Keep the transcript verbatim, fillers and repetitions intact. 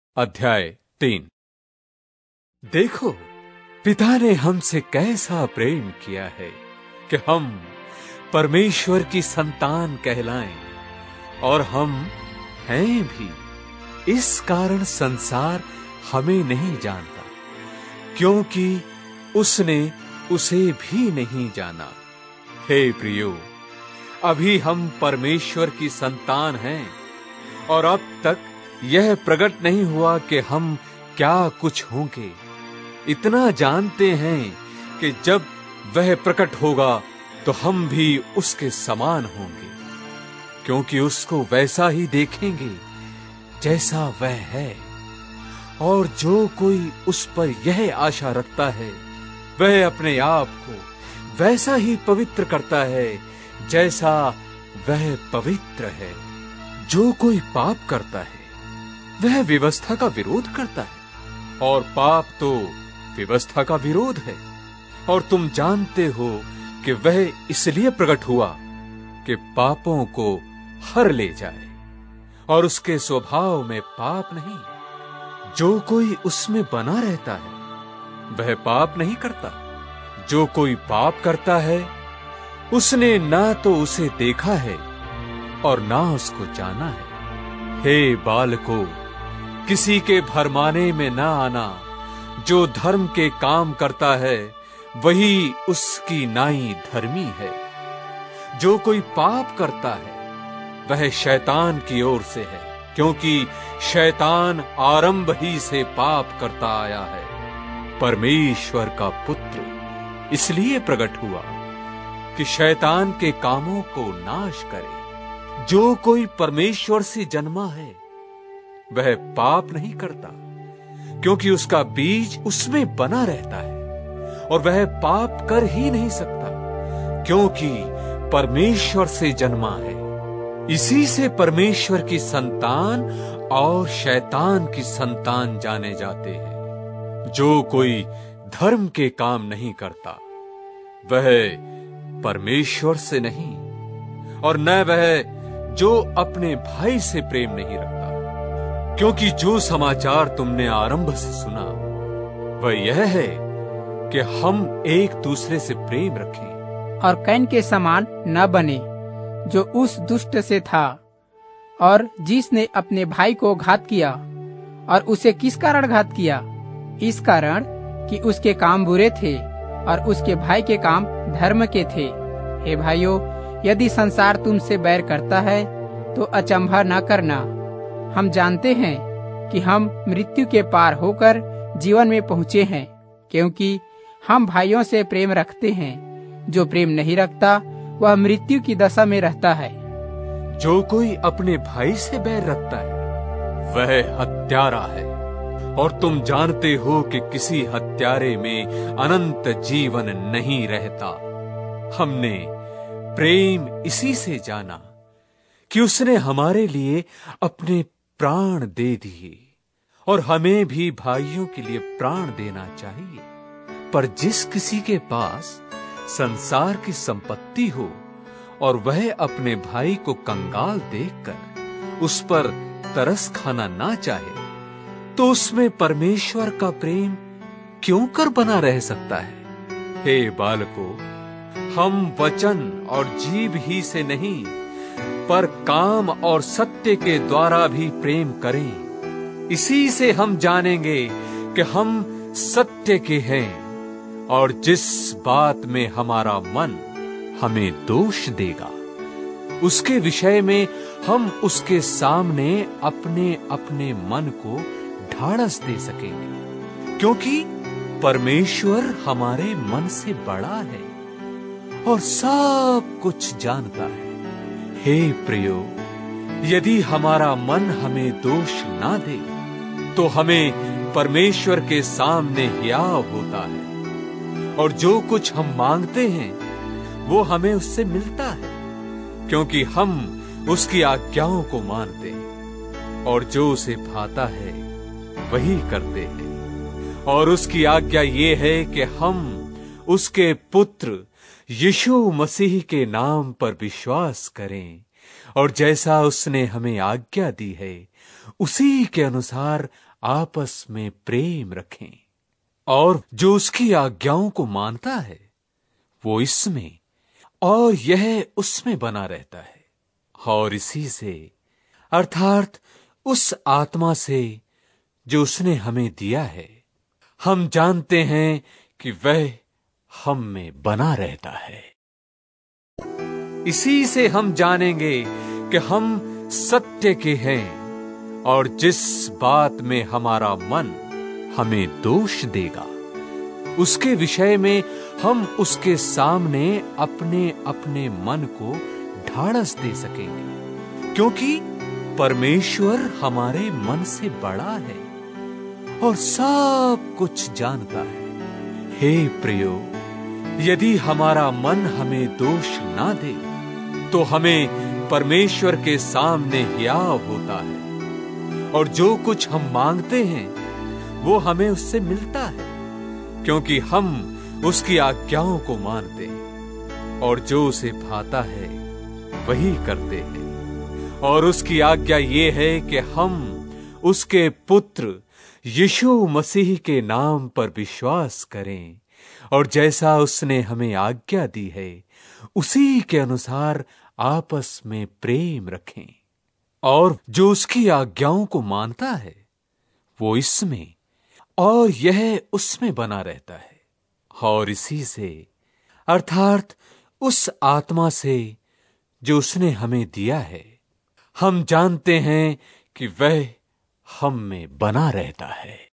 अध्याय तीन। देखो, पिता ने हमसे कैसा प्रेम किया है कि हम परमेश्वर की संतान कहलाएं, और हम हैं भी। इस कारण संसार हमें नहीं जानता, क्योंकि उसने उसे भी नहीं जाना। हे प्रियो, अभी हम परमेश्वर की संतान हैं, और अब तक यह प्रकट नहीं हुआ कि हम क्या कुछ होंगे। इतना जानते हैं कि जब वह प्रकट होगा तो हम भी उसके समान होंगे, क्योंकि उसको वैसा ही देखेंगे जैसा वह है। और जो कोई उस पर यह आशा रखता है, वह अपने आप को वैसा ही पवित्र करता है जैसा वह पवित्र है। जो कोई पाप करता है, वह व्यवस्था का विरोध करता है, और पाप तो व्यवस्था का विरोध है। और तुम जानते हो कि वह इसलिए प्रकट हुआ कि पापों को हर ले जाए, और उसके स्वभाव में पाप नहीं। जो कोई उसमें बना रहता है, वह पाप नहीं करता। जो कोई पाप करता है, उसने ना तो उसे देखा है और ना उसको जाना है। हे बालकों, किसी के भरमाने में ना आना। जो धर्म के काम करता है, वही उसकी नाई धर्मी है। जो कोई पाप करता है, वह शैतान की ओर से है, क्योंकि शैतान आरंभ ही से पाप करता आया है। परमेश्वर का पुत्र इसलिए प्रकट हुआ कि शैतान के कामों को नाश करे। जो कोई परमेश्वर से जन्मा है, वह पाप नहीं करता, क्योंकि उसका बीज उसमें बना रहता है, और वह पाप कर ही नहीं सकता, क्योंकि परमेश्वर से जन्मा है। इसी से परमेश्वर की संतान और शैतान की संतान जाने जाते हैं। जो कोई धर्म के काम नहीं करता, वह परमेश्वर से नहीं, और न वह जो अपने भाई से प्रेम नहीं रखता। क्योंकि जो समाचार तुमने आरंभ से सुना, वह यह है कि हम एक दूसरे से प्रेम रखें, और कैन के समान न बने, जो उस दुष्ट से था, और जिसने अपने भाई को घात किया। और उसे किस कारण घात किया? इस कारण कि उसके काम बुरे थे और उसके भाई के काम धर्म के थे। हे भाइयों, यदि संसार तुमसे बैर करता है तो अचंभा न करना। हम जानते हैं कि हम मृत्यु के पार होकर जीवन में पहुँचे हैं, क्योंकि हम भाइयों से प्रेम रखते हैं। जो प्रेम नहीं रखता, वह मृत्यु की दशा में रहता है। जो कोई अपने भाई से बैर रखता है, वह हत्यारा है, और तुम जानते हो कि किसी हत्यारे में अनंत जीवन नहीं रहता। हमने प्रेम इसी से जाना कि उसने हमारे लिए अपने प्राण दे दिए, और हमें भी भाइयों के लिए प्राण देना चाहिए। पर जिस किसी के पास संसार की संपत्ति हो, और वह अपने भाई को कंगाल देखकर उस पर तरस खाना ना चाहे, तो उसमें परमेश्वर का प्रेम क्यों कर बना रह सकता है? हे बालकों, हम वचन और जीभ ही से नहीं, पर काम और सत्य के द्वारा भी प्रेम करें। इसी से हम जानेंगे कि हम सत्य के हैं, और जिस बात में हमारा मन हमें दोष देगा, उसके विषय में हम उसके सामने अपने अपने मन को ढाढ़स दे सकेंगे, क्योंकि परमेश्वर हमारे मन से बड़ा है और सब कुछ जानता है। हे प्रियो, यदि हमारा मन हमें दोष ना दे, तो हमें परमेश्वर के सामने हियाव होता है, और जो कुछ हम मांगते हैं वो हमें उससे मिलता है, क्योंकि हम उसकी आज्ञाओं को मानते हैं, और जो उसे भाता है वही करते हैं। और उसकी आज्ञा ये है कि हम उसके पुत्र यीशु मसीह के नाम पर विश्वास करें, और जैसा उसने हमें आज्ञा दी है, उसी के अनुसार आपस में प्रेम रखें। और जो उसकी आज्ञाओं को मानता है वो इसमें और यह उसमें बना रहता है। और इसी से अर्थात उस आत्मा से जो उसने हमें दिया है हम जानते हैं कि वह हम में बना रहता है। इसी से हम जानेंगे कि हम सत्य के हैं और जिस बात में हमारा मन हमें दोष देगा उसके विषय में हम उसके सामने अपने अपने मन को ढाढ़स दे सकेंगे, क्योंकि परमेश्वर हमारे मन से बड़ा है और सब कुछ जानता है। हे प्रियो, यदि हमारा मन हमें दोष ना दे तो हमें परमेश्वर के सामने हियाव होता है और जो कुछ हम मांगते हैं वो हमें उससे मिलता है, क्योंकि हम उसकी आज्ञाओं को मानते हैं और जो उसे भाता है वही करते हैं। और उसकी आज्ञा ये है कि हम उसके पुत्र यीशु मसीह के नाम पर विश्वास करें और जैसा उसने हमें आज्ञा दी है उसी के अनुसार आपस में प्रेम रखें। और जो उसकी आज्ञाओं को मानता है वो इसमें और यह उसमें बना रहता है। और इसी से अर्थात उस आत्मा से जो उसने हमें दिया है हम जानते हैं कि वह हम में बना रहता है।